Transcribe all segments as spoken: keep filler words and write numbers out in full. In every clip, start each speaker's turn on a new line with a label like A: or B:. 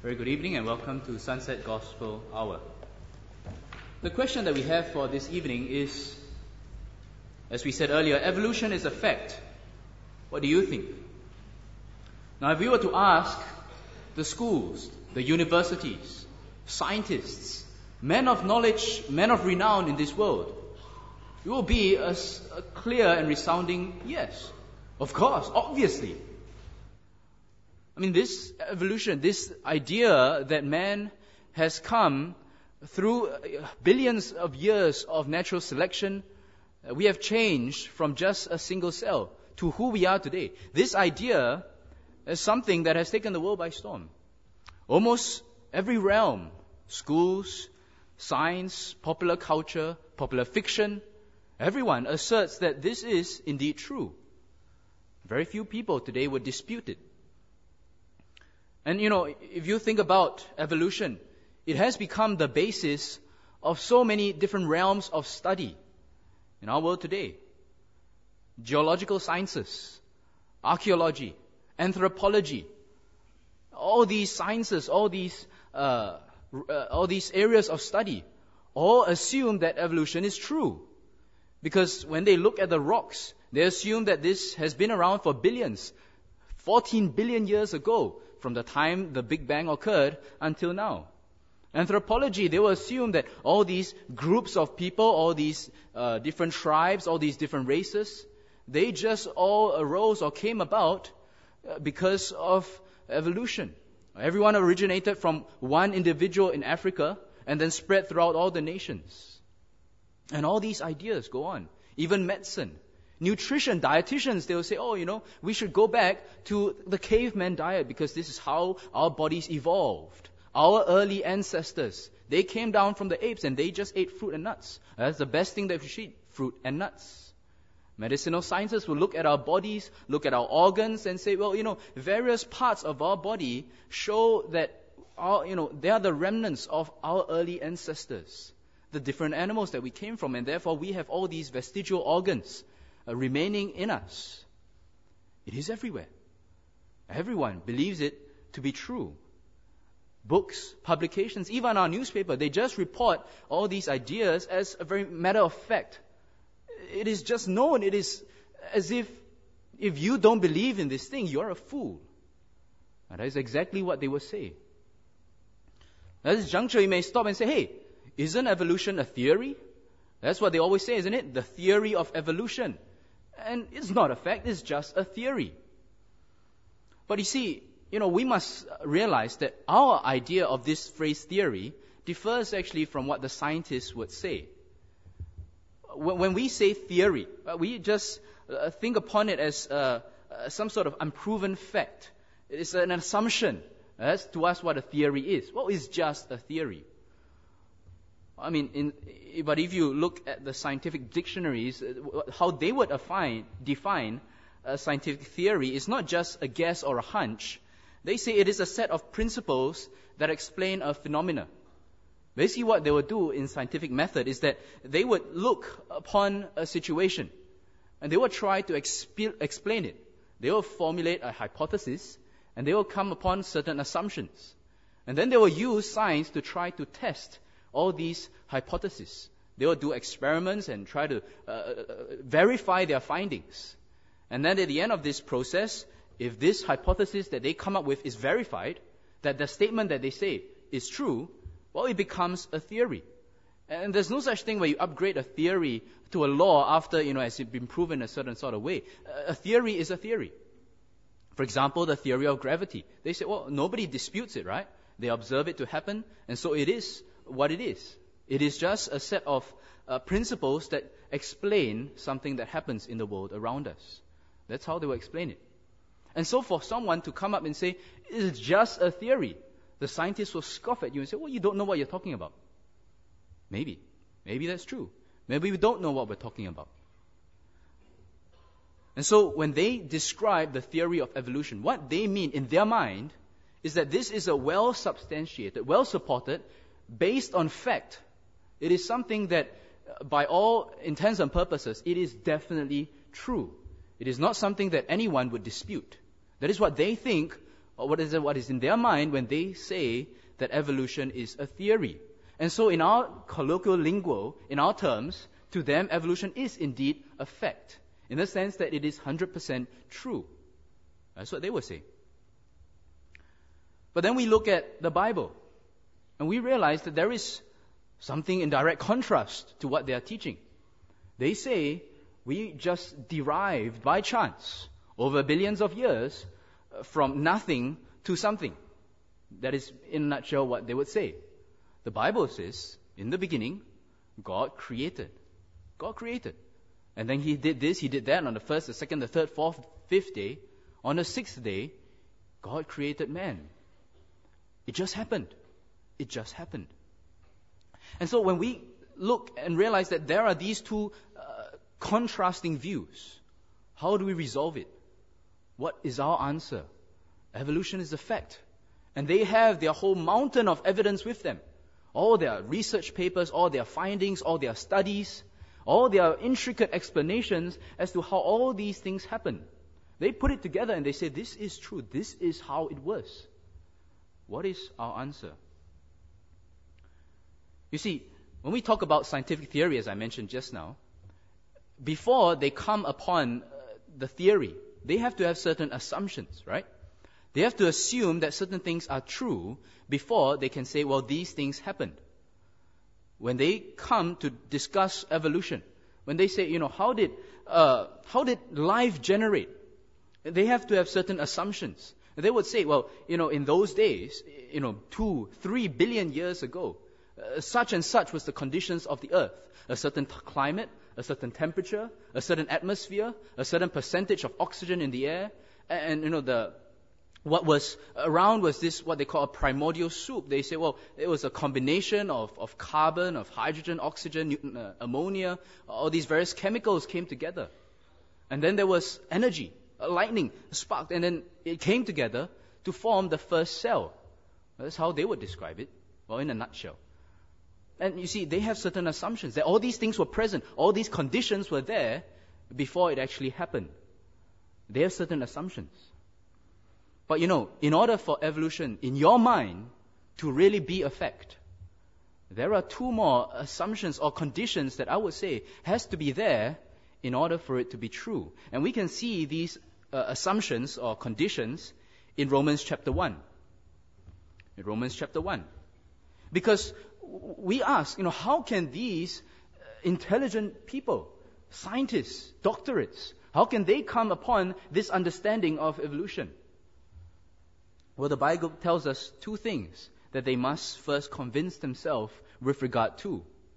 A: Very good evening and welcome to Sunset Gospel Hour. The question that we have for this evening is, as we said earlier, evolution is a fact. What do you think? Now, if we were to ask the schools, the universities, scientists, men of knowledge, men of renown in this world, it will be a, a clear and resounding yes. Of course, obviously. I mean, this evolution, this idea that man has come through billions of years of natural selection, we have changed from just a single cell to who we are today. This idea is something that has taken the world by storm. Almost every realm, schools, science, popular culture, popular fiction, everyone asserts that this is indeed true. Very few people today would dispute it. And you know, if you think about evolution, it has become the basis of so many different realms of study in our world today. Geological sciences, archaeology, anthropology, all these sciences, all these uh, uh, all these areas of study, all assume that evolution is true. Because when they look at the rocks, they assume that this has been around for billions, fourteen billion years ago, from the time the Big Bang occurred until now. Anthropology, they will assume that all these groups of people, all these uh, different tribes, all these different races, they just all arose or came about uh, because of evolution. Everyone originated from one individual in Africa and then spread throughout all the nations. And all these ideas go on. Even medicine. Nutrition, dietitians, they will say, oh, you know, we should go back to the caveman diet because this is how our bodies evolved. Our early ancestors, they came down from the apes and they just ate fruit and nuts. That's the best thing that we should eat, fruit and nuts. Medicinal scientists will look at our bodies, look at our organs and say, well, you know, various parts of our body show that, our, you know, they are the remnants of our early ancestors, the different animals that we came from, and therefore we have all these vestigial organs Uh, remaining in us. It is everywhere. Everyone believes it to be true. Books, publications, even our newspaper, they just report all these ideas as a very matter of fact. It is just known. It is as if if you don't believe in this thing, you're a fool. And that is exactly what they will say. At this juncture, you may stop and say, hey, isn't evolution a theory? That's what they always say, isn't it? The theory of evolution. And it's not a fact, it's just a theory. But you see, you know, we must realize that our idea of this phrase theory differs actually from what the scientists would say. When we say theory, we just think upon it as uh, some sort of unproven fact. It's an assumption. That's to us what a theory is. Well, it's just a theory. I mean, in, but if you look at the scientific dictionaries, how they would define, define a scientific theory is not just a guess or a hunch. They say it is a set of principles that explain a phenomena. Basically what they would do in scientific method is that they would look upon a situation and they would try to exp- explain it. They will formulate a hypothesis and they will come upon certain assumptions. And then they will use science to try to test all these hypotheses. They will do experiments and try to uh, verify their findings. And then at the end of this process, if this hypothesis that they come up with is verified, that the statement that they say is true, well, it becomes a theory. And there's no such thing where you upgrade a theory to a law after, you know, it's been proven a certain sort of way. A theory is a theory. For example, the theory of gravity. They say, well, nobody disputes it, right? They observe it to happen, and so it is what it is. It is just a set of uh, principles that explain something that happens in the world around us. That's how they will explain it. And so for someone to come up and say, it's just a theory, the scientists will scoff at you and say, well, you don't know what you're talking about. Maybe. Maybe that's true. Maybe we don't know what we're talking about. And so when they describe the theory of evolution, what they mean in their mind is that this is a well-substantiated, well-supported, based on fact. It is something that, by all intents and purposes, it is definitely true. It is not something that anyone would dispute. That is what they think or what is it, what is in their mind when they say that evolution is a theory. And so in our colloquial lingo, in our terms, to them evolution is indeed a fact, in the sense that it is one hundred percent true. That's what they would say. But then we look at the Bible, and we realize that there is something in direct contrast to what they are teaching. They say we just derived by chance over billions of years from nothing to something. That is, in a nutshell, what they would say. The Bible says, in the beginning, God created. God created. And then He did this, He did that on the first, the second, the third, fourth, fifth day. On the sixth day, God created man. It just happened. It just happened. And so when we look and realize that there are these two uh, contrasting views, how do we resolve it? What is our answer? Evolution is a fact. And they have their whole mountain of evidence with them. All their research papers, all their findings, all their studies, all their intricate explanations as to how all these things happen. They put it together and they say, this is true. This is how it was. What is our answer? You see, when we talk about scientific theory, as I mentioned just now, before they come upon uh, the theory, they have to have certain assumptions, right? They have to assume that certain things are true before they can say, well, these things happened. When they come to discuss evolution, when they say, you know, how did uh, how did life generate? They have to have certain assumptions. They would say, well, you know, in those days, you know, two, three billion years ago, uh, such and such was the conditions of the earth. A certain t- climate, a certain temperature, a certain atmosphere, a certain percentage of oxygen in the air, and, and you know, the what was around was this, what they call a primordial soup. They say, well, it was a combination of, of carbon, of hydrogen, oxygen, uh, ammonia, all these various chemicals came together. And then there was energy, a lightning, a spark, and then it came together to form the first cell. That's how they would describe it, well, in a nutshell. And you see, they have certain assumptions that all these things were present, all these conditions were there before it actually happened. They have certain assumptions. But you know, in order for evolution, in your mind, to really be a fact, there are two more assumptions or conditions that I would say has to be there in order for it to be true. And we can see these uh, assumptions or conditions in Romans chapter one. In Romans chapter one. Because we ask, you know, how can these intelligent people, scientists, doctorates, how can they come upon this understanding of evolution? Well, the Bible tells us two things that they must first convince themselves with regard to.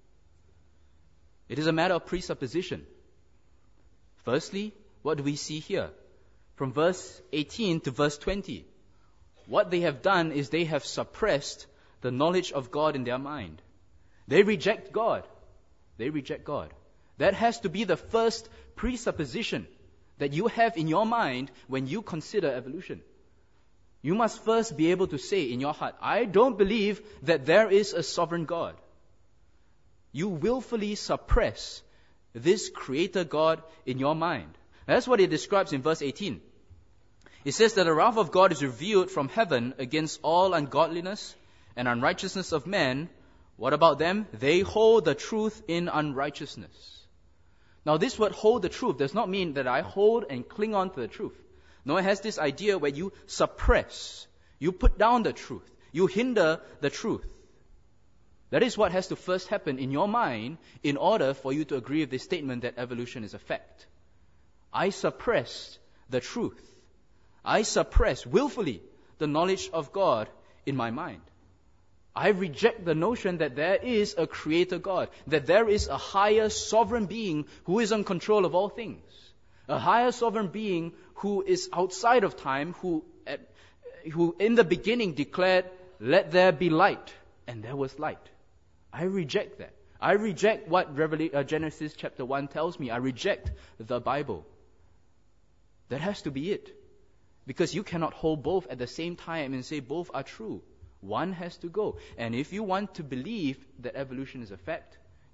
A: It is a matter of presupposition. Firstly, what do we see here? From verse eighteen to verse twenty. What they have done is they have suppressed the knowledge of God in their mind. They reject God. They reject God. That has to be the first presupposition that you have in your mind when you consider evolution. You must first be able to say in your heart, I don't believe that there is a sovereign God. You willfully suppress this creator God in your mind. That's what it describes in verse eighteen. It says that the wrath of God is revealed from heaven against all ungodliness and unrighteousness of men. What about them? They hold the truth in unrighteousness. Now this word hold the truth does not mean that I hold and cling on to the truth. No, it has this idea where you suppress, you put down the truth, you hinder the truth. That is what has to first happen in your mind in order for you to agree with this statement that evolution is a fact. I suppress the truth. I suppress willfully the knowledge of God in my mind. I reject the notion that there is a creator God, that there is a higher sovereign being who is in control of all things. A higher sovereign being who is outside of time, who at, who in the beginning declared, let there be light, and there was light. I reject that. I reject what Revelation, uh, Genesis chapter one tells me. I reject the Bible. That has to be it. Because you cannot hold both at the same time and say both are true. One has to go. And if you want to believe that evolution is a fact,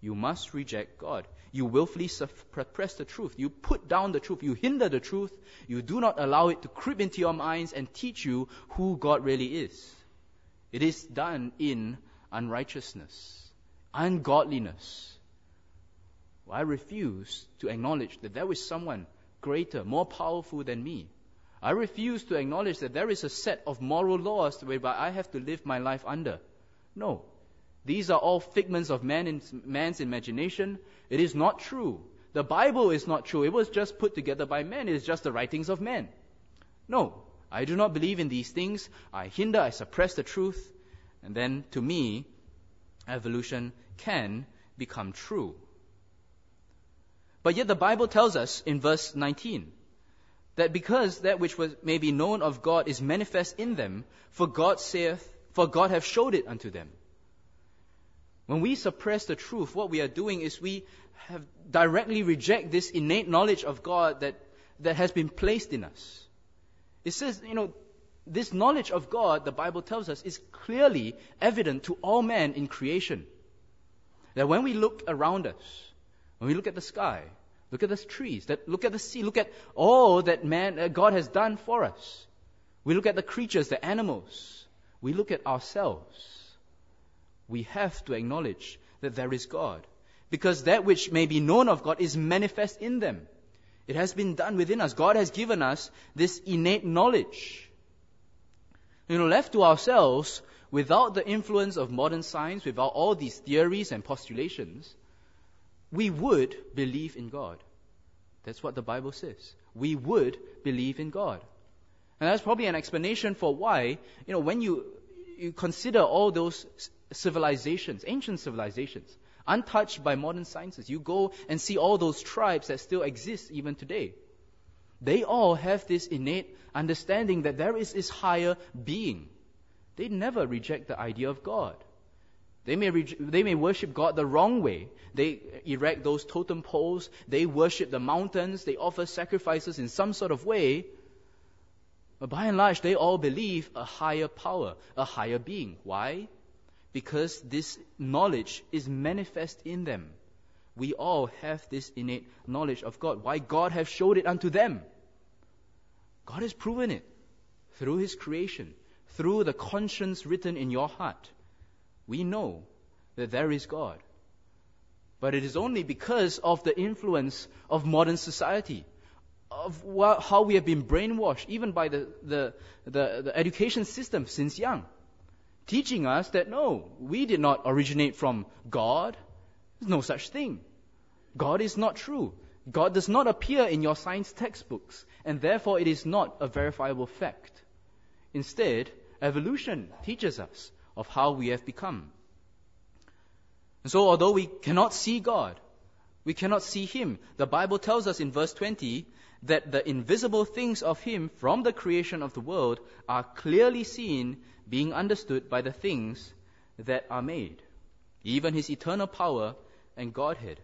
A: you must reject God. You willfully suppress the truth. You put down the truth. You hinder the truth. You do not allow it to creep into your minds and teach you who God really is. It is done in unrighteousness, ungodliness. Well, I refuse to acknowledge that there is someone greater, more powerful than me. I refuse to acknowledge that there is a set of moral laws whereby I have to live my life under. No. These are all figments of man in, man's imagination. It is not true. The Bible is not true. It was just put together by men. It is just the writings of men. No, I do not believe in these things. I hinder, I suppress the truth. And then, to me, evolution can become true. But yet the Bible tells us in verse nineteen that because that which was may be known of God is manifest in them, for God saith, for God hath showed it unto them. When we suppress the truth, what we are doing is we have directly reject this innate knowledge of God that, that has been placed in us. It says, you know, this knowledge of God, the Bible tells us, is clearly evident to all men in creation. That when we look around us, when we look at the sky, look at the trees, that look at the sea, look at all that man, uh, God has done for us. We look at the creatures, the animals. We look at ourselves. We have to acknowledge that there is God. Because that which may be known of God is manifest in them. It has been done within us. God has given us this innate knowledge. You know, left to ourselves, without the influence of modern science, without all these theories and postulations, we would believe in God. That's what the Bible says. We would believe in God. And that's probably an explanation for why, you know, when you, you consider all those civilizations, ancient civilizations, untouched by modern sciences, you go and see all those tribes that still exist even today. They all have this innate understanding that there is this higher being. They never reject the idea of God. They may re- they may worship God the wrong way. They erect those totem poles. They worship the mountains. They offer sacrifices in some sort of way. But by and large, they all believe a higher power, a higher being. Why? Because this knowledge is manifest in them. We all have this innate knowledge of God. Why? God has showed it unto them. God has proven it through His creation, through the conscience written in your heart. We know that there is God. But it is only because of the influence of modern society, of what, how we have been brainwashed, even by the, the, the, the education system since young, teaching us that no, we did not originate from God. There's no such thing. God is not true. God does not appear in your science textbooks, and therefore it is not a verifiable fact. Instead, evolution teaches us of how we have become. And so although we cannot see God, we cannot see Him, the Bible tells us in verse twenty that the invisible things of Him from the creation of the world are clearly seen, being understood by the things that are made, even His eternal power and Godhead.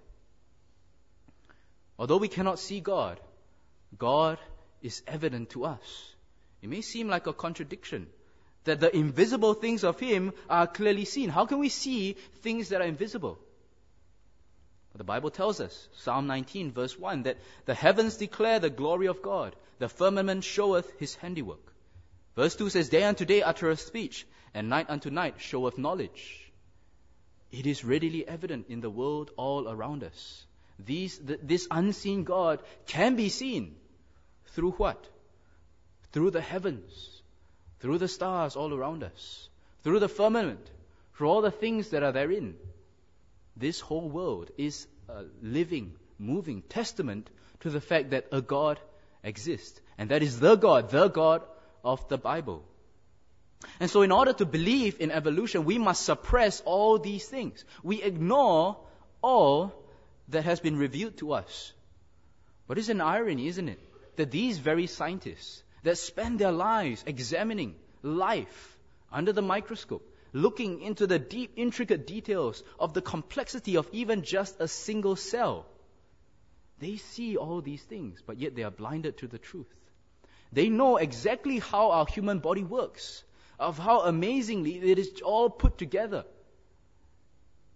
A: Although we cannot see God, God is evident to us. It may seem like a contradiction, that the invisible things of Him are clearly seen. How can we see things that are invisible? But the Bible tells us, Psalm nineteen verse one, that the heavens declare the glory of God, the firmament showeth His handiwork. Verse two says, day unto day uttereth speech, and night unto night showeth knowledge. It is readily evident in the world all around us. These, th- this unseen God can be seen through what? Through the heavens, through the stars all around us, through the firmament, through all the things that are therein. This whole world is a living, moving testament to the fact that a God exists. And that is the God, the God of the Bible. And so in order to believe in evolution, we must suppress all these things. We ignore all that has been revealed to us. But it's an irony, isn't it? That these very scientists that spend their lives examining life under the microscope, looking into the deep, intricate details of the complexity of even just a single cell, they see all these things, but yet they are blinded to the truth. They know exactly how our human body works, of how amazingly it is all put together.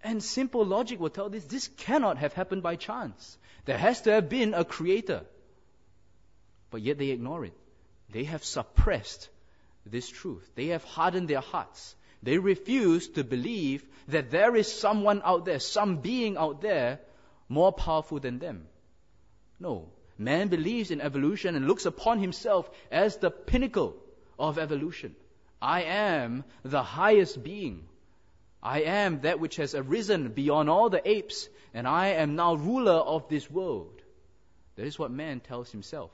A: And simple logic will tell this, this cannot have happened by chance. There has to have been a creator. But yet they ignore it. They have suppressed this truth. They have hardened their hearts. They refuse to believe that there is someone out there, some being out there, more powerful than them. No. Man believes in evolution and looks upon himself as the pinnacle of evolution. I am the highest being. I am that which has arisen beyond all the apes, and I am now ruler of this world. That is what man tells himself.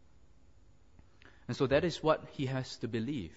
A: And so that is what he has to believe.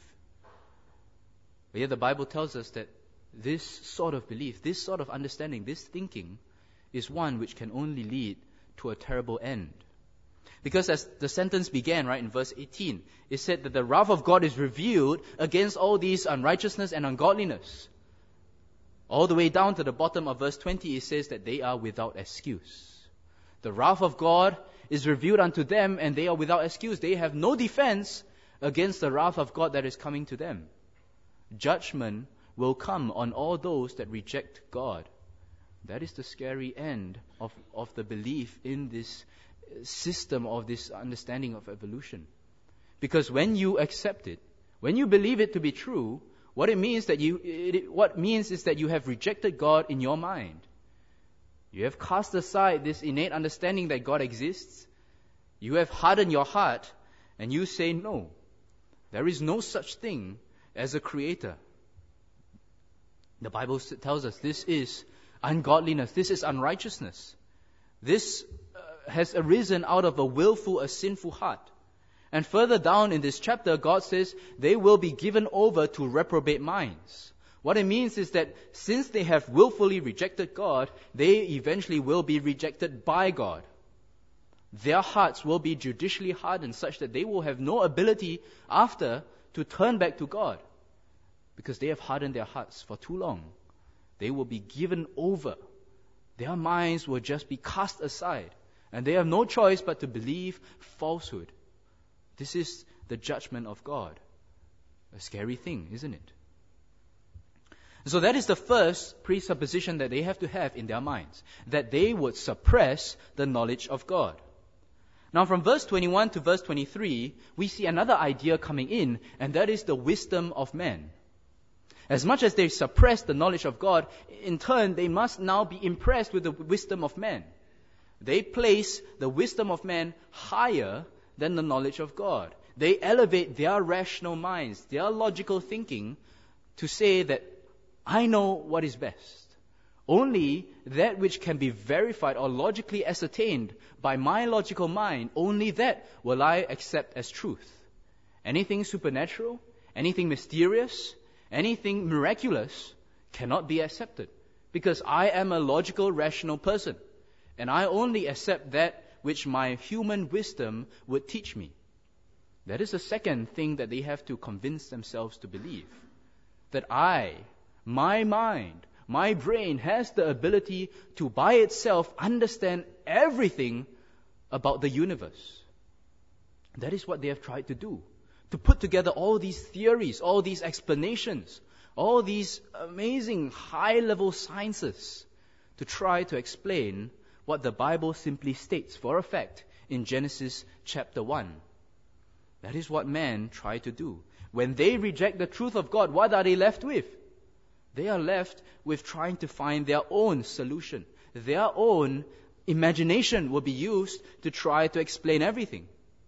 A: But yet the Bible tells us that this sort of belief, this sort of understanding, this thinking is one which can only lead to a terrible end. Because as the sentence began, right, in verse eighteen, it said that the wrath of God is revealed against all these unrighteousness and ungodliness. All the way down to the bottom of verse twenty, it says that they are without excuse. The wrath of God is revealed unto them, and they are without excuse. They have no defense against the wrath of God that is coming to them. Judgment will come on all those that reject God. That is the scary end of, of the belief in this system, of this understanding of evolution. Because when you accept it, when you believe it to be true, what it means that you it, what means is that you have rejected God in your mind. You have cast aside this innate understanding that God exists. You have hardened your heart, and you say, no, there is no such thing as a creator. The Bible tells us this is ungodliness, this is unrighteousness. This uh, has arisen out of a willful, a sinful heart. And further down in this chapter, God says they will be given over to reprobate minds. What it means is that since they have willfully rejected God, they eventually will be rejected by God. Their hearts will be judicially hardened such that they will have no ability after to turn back to God. Because they have hardened their hearts for too long. They will be given over. Their minds will just be cast aside. And they have no choice but to believe falsehood. This is the judgment of God. A scary thing, isn't it? So that is the first presupposition that they have to have in their minds, that they would suppress the knowledge of God. Now from verse twenty-one to verse twenty-three, we see another idea coming in, and that is the wisdom of man. As much as they suppress the knowledge of God, in turn they must now be impressed with the wisdom of man. They place the wisdom of man higher than the knowledge of God. They elevate their rational minds, their logical thinking, to say that I know what is best. Only that which can be verified or logically ascertained by my logical mind, only that will I accept as truth. Anything supernatural, anything mysterious, anything miraculous cannot be accepted, because I am a logical, rational person, and I only accept that which my human wisdom would teach me. That is the second thing that they have to convince themselves to believe. That I, my mind, my brain has the ability to by itself understand everything about the universe. That is what they have tried to do. To put together all these theories, all these explanations, all these amazing high-level sciences to try to explain what the Bible simply states for a fact in Genesis chapter one. That is what man tried to do. When they reject the truth of God, what are they left with? They are left with trying to find their own solution. Their own imagination will be used to try to explain everything.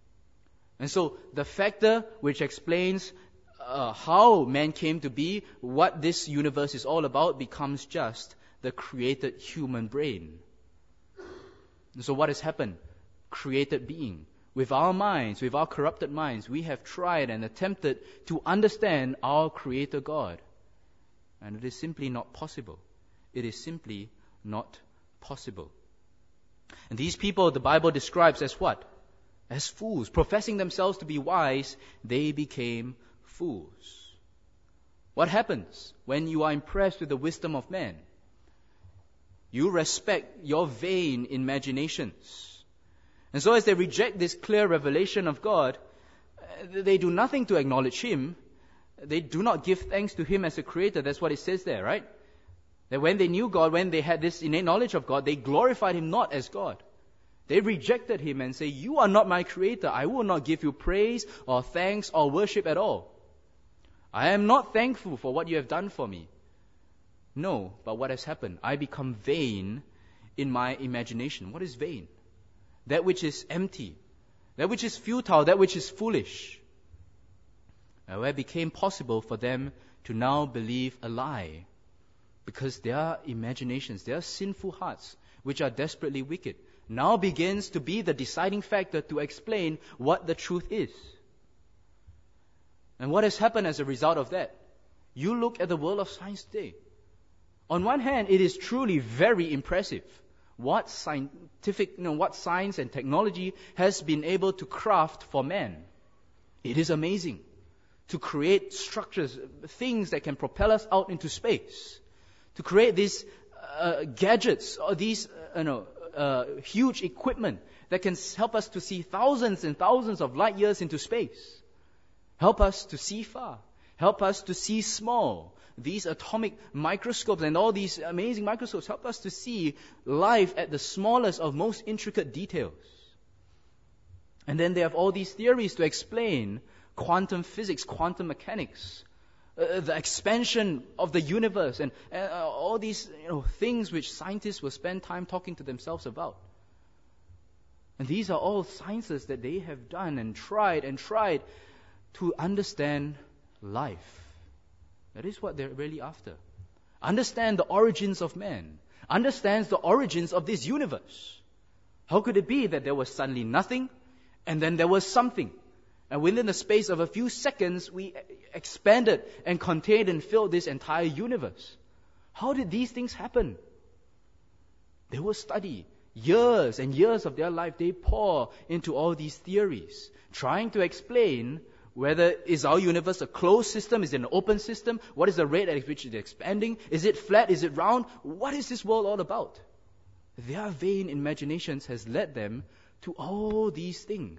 A: And so the factor which explains uh, how man came to be, what this universe is all about, becomes just the created human brain. And so what has happened? Created being. With our minds, with our corrupted minds, we have tried and attempted to understand our Creator God. And it is simply not possible. It is simply not possible. And these people the Bible describes as what? As fools. Professing themselves to be wise, they became fools. What happens when you are impressed with the wisdom of man? You respect your vain imaginations. And so as they reject this clear revelation of God, they do nothing to acknowledge Him. They do not give thanks to Him as a creator. That's what it says there, right? That when they knew God, when they had this innate knowledge of God, they glorified Him not as God. They rejected Him and say, you are not my creator. I will not give you praise or thanks or worship at all. I am not thankful for what you have done for me. No, but what has happened? I become vain in my imagination. What is vain? That which is empty. That which is futile. That which is foolish. And where it became possible for them to now believe a lie. Because their imaginations, their sinful hearts, which are desperately wicked, now begins to be the deciding factor to explain what the truth is. And what has happened as a result of that? You look at the world of science today. On one hand, it is truly very impressive what scientific, you know, what science and technology has been able to craft for man. It is amazing to create structures, things that can propel us out into space, to create these uh, gadgets or these, uh, you know, uh, huge equipment that can help us to see thousands and thousands of light years into space, help us to see far, help us to see small. These atomic microscopes and all these amazing microscopes help us to see life at the smallest of most intricate details. And then they have all these theories to explain quantum physics, quantum mechanics, uh, the expansion of the universe, and uh, all these you know, things which scientists will spend time talking to themselves about. And these are all sciences that they have done and tried and tried to understand life. That is what they're really after. Understand the origins of man. Understands the origins of this universe. How could it be that there was suddenly nothing and then there was something? And within the space of a few seconds, we expanded and contained and filled this entire universe. How did these things happen? They will study. Years and years of their life, they pour into all these theories, trying to explain whether is our universe a closed system, is it an open system, what is the rate at which it's expanding, is it flat, is it round, what is this world all about? Their vain imaginations has led them to all these things.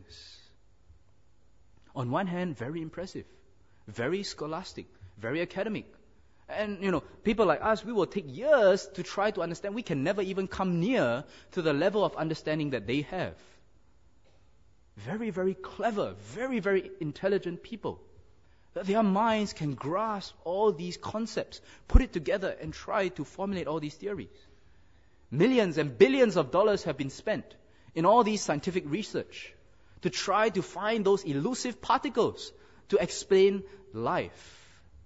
A: On one hand, very impressive, very scholastic, very academic. And, you know, people like us, we will take years to try to understand. We can never even come near to the level of understanding that they have. Very, very clever, very, very intelligent people. Their minds can grasp all these concepts, put it together and try to formulate all these theories. Millions and billions of dollars have been spent in all these scientific research to try to find those elusive particles to explain life.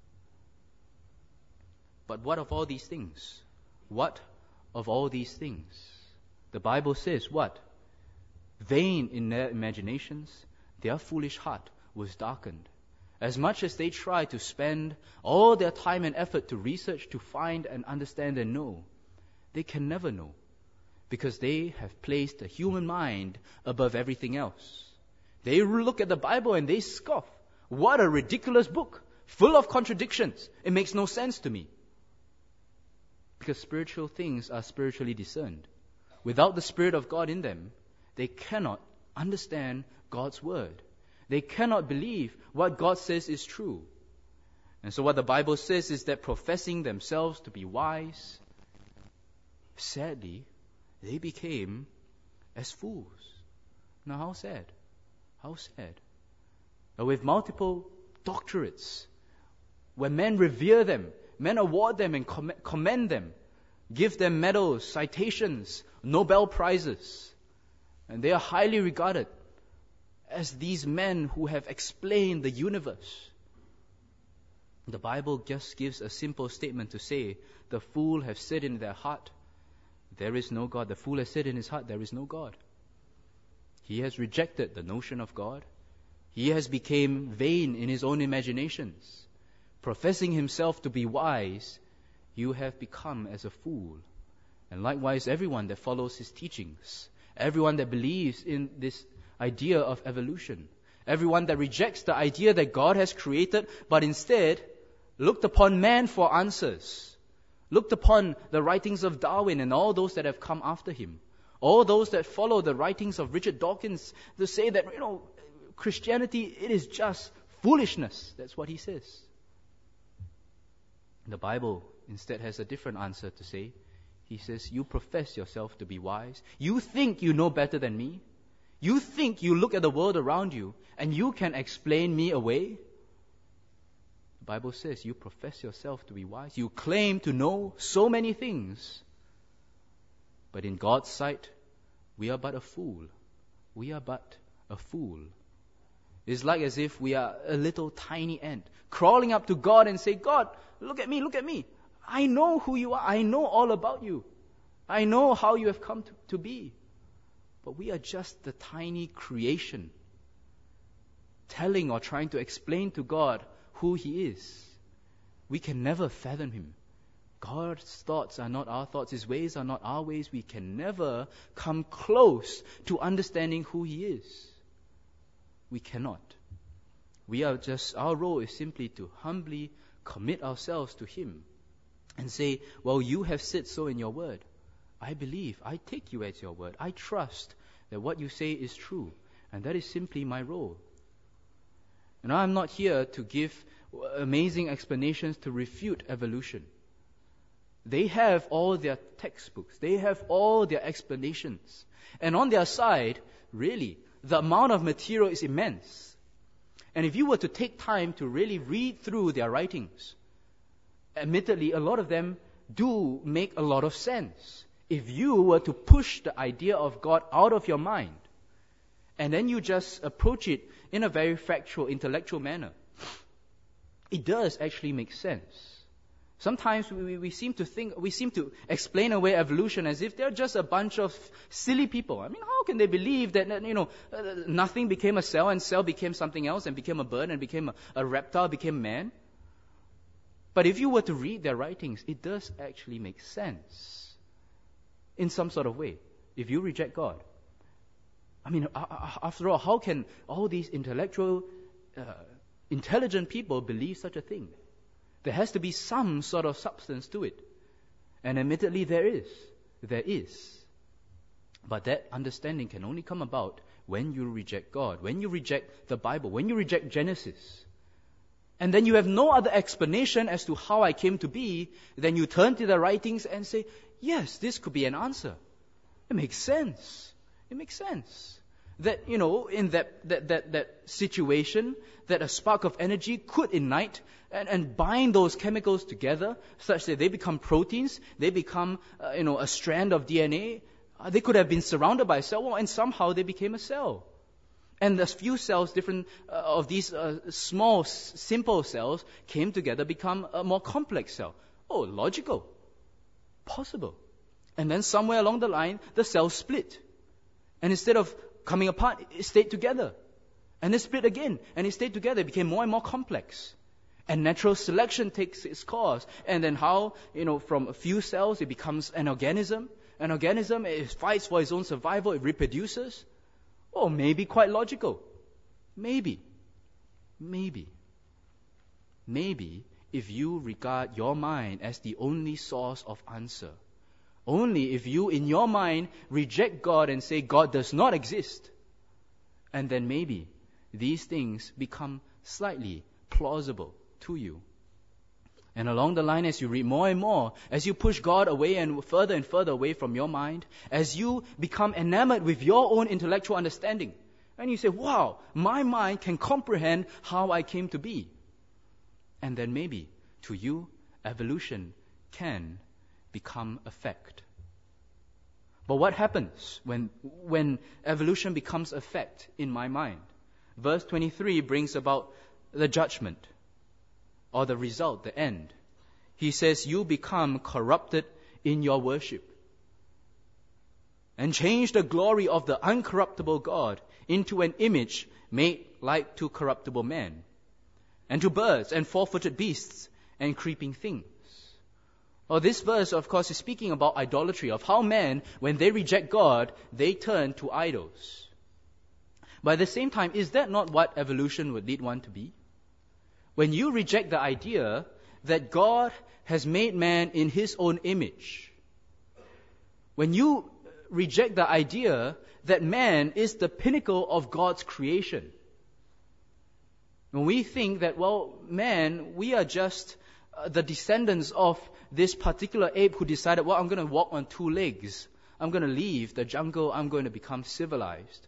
A: But what of all these things? What of all these things? The Bible says what? Vain in their imaginations, their foolish heart was darkened. As much as they try to spend all their time and effort to research, to find and understand and know, they can never know, because they have placed the human mind above everything else. They look at the Bible and they scoff. What a ridiculous book, full of contradictions. It makes no sense to me. Because spiritual things are spiritually discerned. Without the Spirit of God in them, they cannot understand God's word. They cannot believe what God says is true. And so what the Bible says is that professing themselves to be wise, sadly, they became as fools. Now how sad. How sad. Now, with multiple doctorates, when men revere them, men award them and com- commend them, give them medals, citations, Nobel Prizes. And they are highly regarded as these men who have explained the universe. The Bible just gives a simple statement to say, the fool has said in their heart, there is no God. The fool has said in his heart, there is no God. He has rejected the notion of God. He has become vain in his own imaginations. Professing himself to be wise, you have become as a fool. And likewise, everyone that follows his teachings, everyone that believes in this idea of evolution, everyone that rejects the idea that God has created, but instead looked upon man for answers, looked upon the writings of Darwin and all those that have come after him, all those that follow the writings of Richard Dawkins to say that, you know, Christianity, it is just foolishness. That's what he says. The Bible instead has a different answer to say. He says, you profess yourself to be wise. You think you know better than me. You think you look at the world around you and you can explain me away. The Bible says you profess yourself to be wise. You claim to know so many things. But in God's sight, we are but a fool. We are but a fool. It's like as if we are a little tiny ant crawling up to God and say, God, look at me, look at me. I know who you are. I know all about you. I know how you have come to, to be. But we are just the tiny creation telling or trying to explain to God who He is. We can never fathom Him. God's thoughts are not our thoughts. His ways are not our ways. We can never come close to understanding who He is. We cannot. We are just, our role is simply to humbly commit ourselves to Him and say, well, you have said so in your word. I believe, I take you at your word. I trust that what you say is true. And that is simply my role. And I'm not here to give amazing explanations to refute evolution. They have all their textbooks. They have all their explanations. And on their side, really, the amount of material is immense. And if you were to take time to really read through their writings, admittedly, a lot of them do make a lot of sense. If you were to push the idea of God out of your mind, and then you just approach it in a very factual, intellectual manner, it does actually make sense. Sometimes we, we seem to think, we seem to explain away evolution as if they're just a bunch of silly people. I mean, how can they believe that, you know, uh, nothing became a cell and cell became something else and became a bird and became a, a reptile, became man? But if you were to read their writings, it does actually make sense in some sort of way if you reject God. I mean, after all, how can all these intellectual, uh, intelligent people believe such a thing? There has to be some sort of substance to it. And admittedly, there is. There is. But that understanding can only come about when you reject God, when you reject the Bible, when you reject Genesis. And then you have no other explanation as to how I came to be. Then you turn to the writings and say, yes, this could be an answer. It makes sense. It makes sense. That, you know, in that, that, that, that situation, that a spark of energy could ignite and, and bind those chemicals together such that they become proteins, they become, uh, you know, a strand of D N A. Uh, they could have been surrounded by a cell, and somehow they became a cell. And the few cells, different uh, of these uh, small, s- simple cells came together, become a more complex cell. Oh, logical. Possible. And then somewhere along the line, the cells split. And instead of coming apart, it stayed together. And it split again, and it stayed together. It became more and more complex. And natural selection takes its course. And then how, you know, from a few cells, it becomes an organism. An organism, it fights for its own survival, it reproduces. Oh, maybe quite logical. Maybe. Maybe. Maybe if you regard your mind as the only source of answer. Only if you, in your mind, reject God and say God does not exist. And then maybe these things become slightly plausible to you. And along the line, as you read more and more, as you push God away and further and further away from your mind, as you become enamored with your own intellectual understanding, and you say, wow, my mind can comprehend how I came to be. And then maybe, to you, evolution can become a fact. But what happens when, when evolution becomes a fact in my mind? Verse twenty-three brings about the judgment, or the result, the end. He says, you become corrupted in your worship, and change the glory of the uncorruptible God into an image made like to corruptible man, and to birds and four-footed beasts and creeping things. Well, this verse, of course, is speaking about idolatry, of how men, when they reject God, they turn to idols. But at the same time, is that not what evolution would lead one to be? When you reject the idea that God has made man in His own image, when you reject the idea that man is the pinnacle of God's creation, when we think that, well, man, we are just uh, the descendants of this particular ape who decided, well, I'm going to walk on two legs. I'm going to leave the jungle. I'm going to become civilized.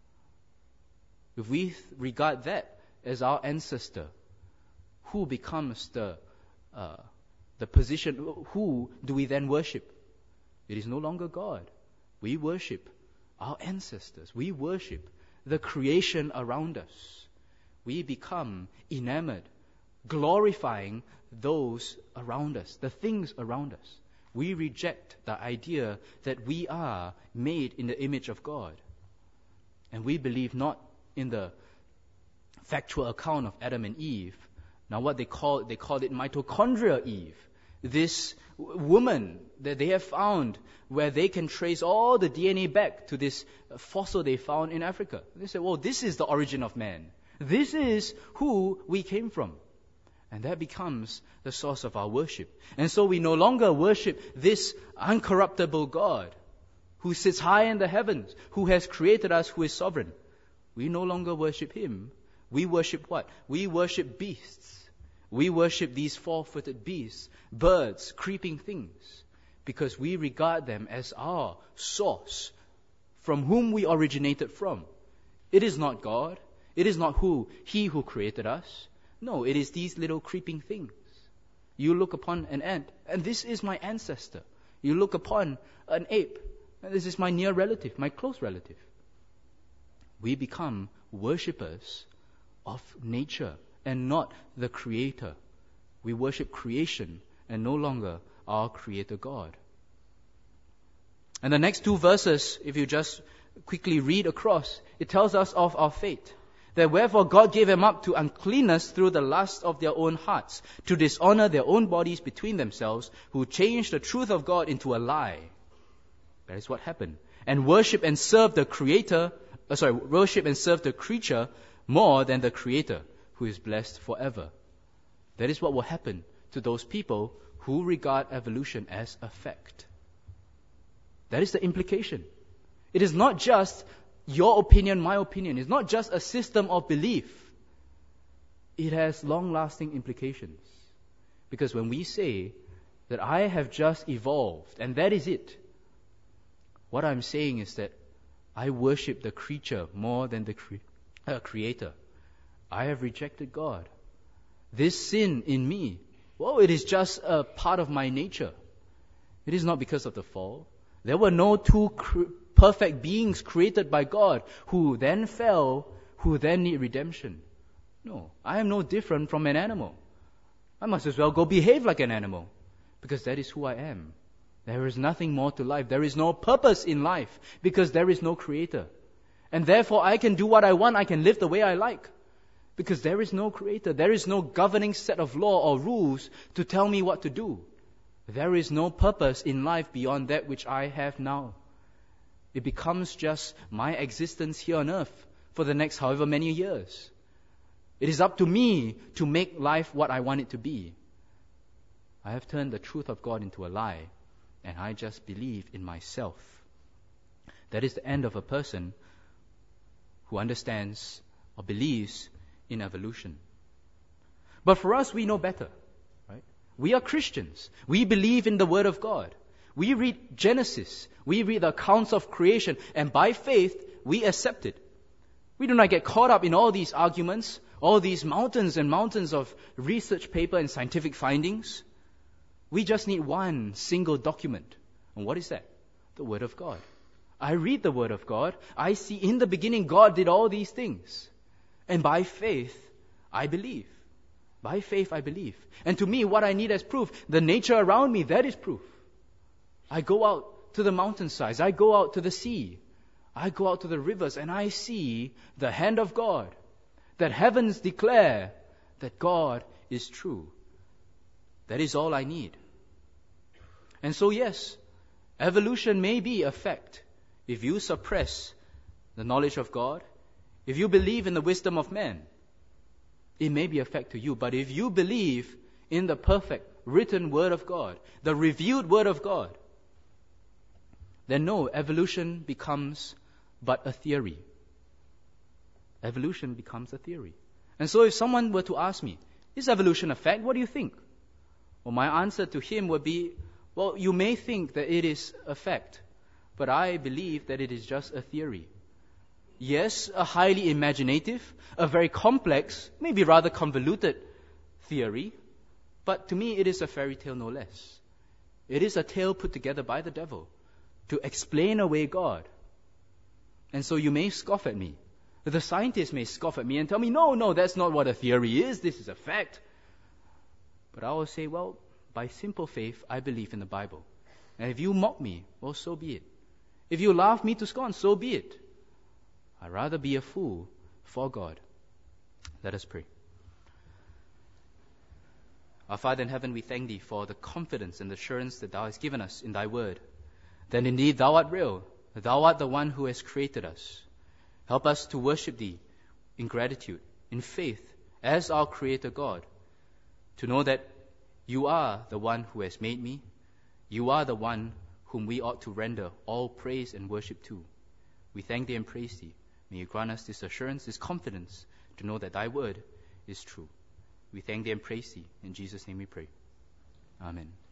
A: If we th- regard that as our ancestor, who becomes the uh, the position? Who do we then worship? It is no longer God. We worship our ancestors. We worship the creation around us. We become enamored, glorifying those around us, the things around us. We reject the idea that we are made in the image of God. And we believe not in the factual account of Adam and Eve. Now what they call they call it mitochondria Eve. This woman that they have found where they can trace all the D N A back to this fossil they found in Africa. They say, well, this is the origin of man. This is who we came from. And that becomes the source of our worship. And so we no longer worship this uncorruptible God who sits high in the heavens, who has created us, who is sovereign. We no longer worship Him. We worship what? We worship beasts. We worship these four-footed beasts, birds, creeping things, because we regard them as our source, from whom we originated from. It is not God. It is not who He who created us. No, it is these little creeping things. You look upon an ant, and this is my ancestor. You look upon an ape, and this is my near relative, my close relative. We become worshippers of nature and not the Creator. We worship creation and no longer our Creator God. And the next two verses, if you just quickly read across, it tells us of our fate. That wherefore God gave them up to uncleanness through the lust of their own hearts, to dishonor their own bodies between themselves, who changed the truth of God into a lie. That is what happened. And worship and serve the Creator, uh, sorry, worship and serve the creature more than the Creator, who is blessed forever. That is what will happen to those people who regard evolution as a fact. That is the implication. It is not just your opinion, my opinion. It's not just a system of belief. It has long-lasting implications. Because when we say that I have just evolved, and that is it, what I'm saying is that I worship the creature more than the cre- uh, Creator. I have rejected God. This sin in me, well, it is just a part of my nature. It is not because of the fall. There were no two cr- perfect beings created by God who then fell, who then need redemption. No, I am no different from an animal. I must as well go behave like an animal, because that is who I am. There is nothing more to life. There is no purpose in life, because there is no Creator. And therefore I can do what I want. I can live the way I like, because there is no Creator. There is no governing set of law or rules to tell me what to do. There is no purpose in life beyond that which I have now. It becomes just my existence here on earth for the next however many years. It is up to me to make life what I want it to be. I have turned the truth of God into a lie, and I just believe in myself. That is the end of a person who understands or believes in evolution. But for us, we know better, right? We are Christians. We believe in the Word of God. We read Genesis. We read the accounts of creation, and by faith, we accept it. We do not get caught up in all these arguments, all these mountains and mountains of research paper and scientific findings. We just need one single document. And what is that? The Word of God. I read the Word of God. I see in the beginning God did all these things. And by faith, I believe. By faith, I believe. And to me, what I need as proof, the nature around me, that is proof. I go out to the mountainsides. I go out to the sea. I go out to the rivers, and I see the hand of God. That heavens declare that God is true. That is all I need. And so yes, evolution may be a fact if you suppress the knowledge of God. If you believe in the wisdom of man, it may be a fact to you. But if you believe in the perfect written Word of God, the revealed Word of God, then no, evolution becomes but a theory. Evolution becomes a theory. And so if someone were to ask me, is evolution a fact? What do you think? Well, my answer to him would be, well, you may think that it is a fact, but I believe that it is just a theory. Yes, a highly imaginative, a very complex, maybe rather convoluted theory, but to me it is a fairy tale no less. It is a tale put together by the devil to explain away God. And so you may scoff at me. The scientists may scoff at me and tell me, no, no, that's not what a theory is. This is a fact. But I will say, well, by simple faith, I believe in the Bible. And if you mock me, well, so be it. If you laugh me to scorn, so be it. I'd rather be a fool for God. Let us pray. Our Father in heaven, we thank Thee for the confidence and assurance that Thou hast given us in Thy word. That indeed Thou art real. Thou art the one who has created us. Help us to worship Thee in gratitude, in faith, as our Creator God. To know that You are the one who has made me. You are the one whom we ought to render all praise and worship to. We thank Thee and praise Thee. May You grant us this assurance, this confidence, to know that Thy word is true. We thank Thee and praise Thee. In Jesus' name we pray. Amen.